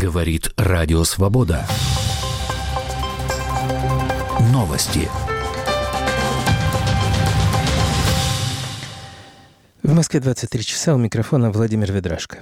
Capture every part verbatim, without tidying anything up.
Говорит Радио Свобода. Новости. В Москве двадцать три часа, у микрофона Владимир Ведрашко.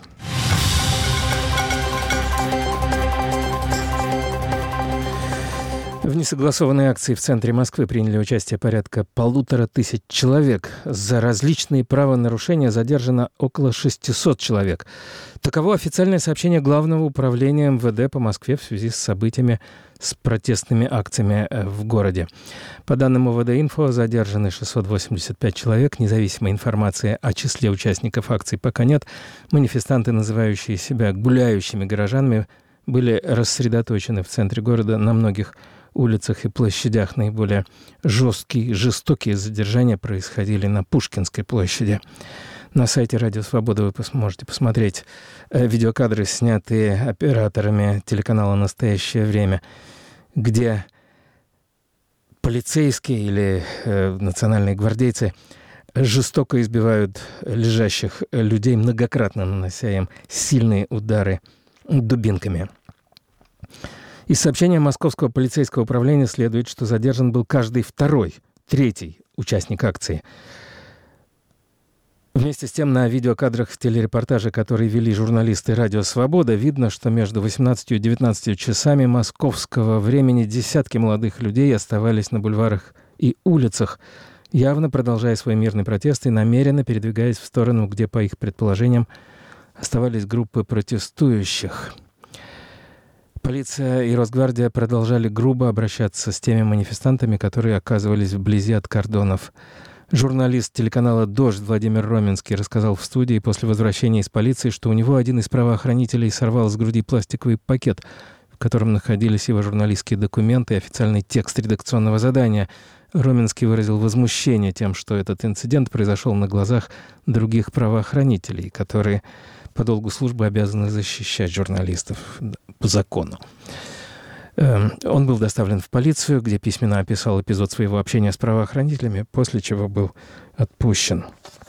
В несогласованной акции в центре Москвы приняли участие порядка полутора тысяч человек. За различные правонарушения задержано около шестисот человек. Таково официальное сообщение Главного управления эм вэ дэ по Москве в связи с событиями с протестными акциями в городе. По данным о вэ дэ-инфо, задержаны шестьсот восемьдесят пять человек. Независимой информации о числе участников акций пока нет. Манифестанты, называющие себя гуляющими горожанами, были рассредоточены в центре города на многих улицах и площадях. Наиболее жесткие, жестокие задержания происходили на Пушкинской площади. На сайте Радио Свобода вы можете посмотреть видеокадры, снятые операторами телеканала «Настоящее время», где полицейские или э, национальные гвардейцы жестоко избивают лежащих людей, многократно нанося им сильные удары дубинками. Из сообщения Московского полицейского управления следует, что задержан был каждый второй, третий участник акции. Вместе с тем, на видеокадрах в телерепортаже, которые вели журналисты «Радио Свобода», видно, что между восемнадцатью и девятнадцатью часами московского времени десятки молодых людей оставались на бульварах и улицах, явно продолжая свой мирный протест и намеренно передвигаясь в сторону, где, по их предположениям, оставались группы протестующих. Полиция и Росгвардия продолжали грубо обращаться с теми манифестантами, которые оказывались вблизи от кордонов. Журналист телеканала «Дождь» Владимир Роменский рассказал в студии после возвращения из полиции, что у него один из правоохранителей сорвал с груди пластиковый пакет, в котором находились его журналистские документы и официальный текст редакционного задания. Роменский выразил возмущение тем, что этот инцидент произошел на глазах других правоохранителей, которые по долгу службы обязаны защищать журналистов по закону. Он был доставлен в полицию, где письменно описал эпизод своего общения с правоохранителями, после чего был отпущен.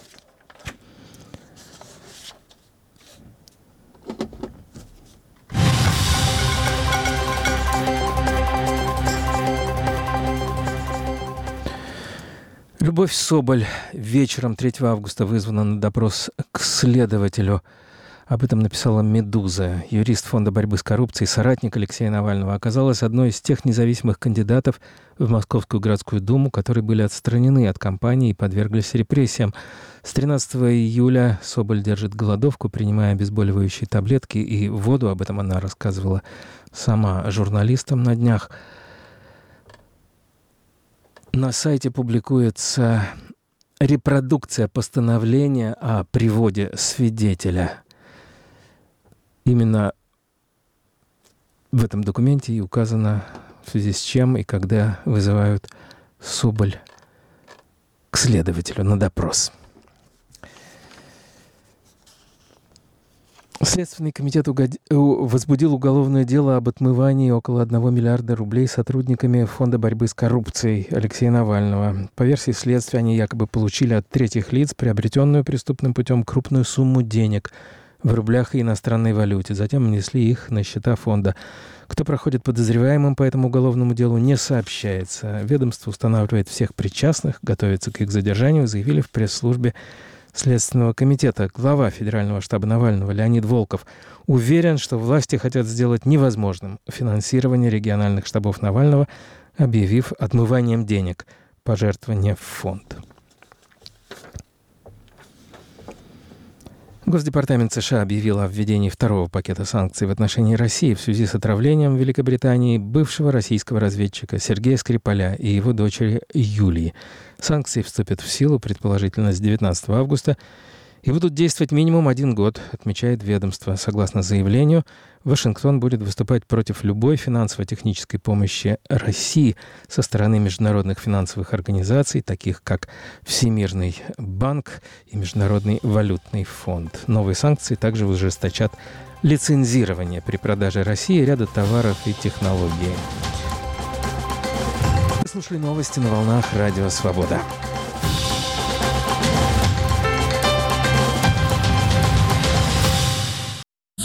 Любовь Соболь вечером третьего августа вызвана на допрос к следователю. Об этом написала «Медуза». Юрист Фонда борьбы с коррупцией, соратник Алексея Навального, оказалась одной из тех независимых кандидатов в Московскую городскую думу, которые были отстранены от кампании и подверглись репрессиям. С тринадцатого июля Соболь держит голодовку, принимая обезболивающие таблетки и воду. Об этом она рассказывала сама журналистам на днях. На сайте публикуется репродукция постановления о приводе свидетеля. Именно в этом документе и указано, в связи с чем и когда вызывают Соболь к следователю на допрос. Следственный комитет угод... возбудил уголовное дело об отмывании около одного миллиарда рублей сотрудниками Фонда борьбы с коррупцией Алексея Навального. По версии следствия, они якобы получили от третьих лиц приобретенную преступным путем крупную сумму денег в рублях и иностранной валюте. Затем внесли их на счета фонда. Кто проходит подозреваемым по этому уголовному делу, не сообщается. Ведомство устанавливает всех причастных, готовится к их задержанию, заявили в пресс-службе Следственного комитета. Глава Федерального штаба Навального Леонид Волков уверен, что власти хотят сделать невозможным финансирование региональных штабов Навального, объявив отмыванием денег пожертвования в фонд. Госдепартамент США объявил о введении второго пакета санкций в отношении России в связи с отравлением в Великобритании бывшего российского разведчика Сергея Скрипаля и его дочери Юлии. Санкции вступят в силу, предположительно, с девятнадцатого августа и будут действовать минимум один год, отмечает ведомство. Согласно заявлению, Вашингтон будет выступать против любой финансово-технической помощи России со стороны международных финансовых организаций, таких как Всемирный банк и Международный валютный фонд. Новые санкции также ужесточат лицензирование при продаже России ряда товаров и технологий. Вы слушали новости на волнах Радио Свобода.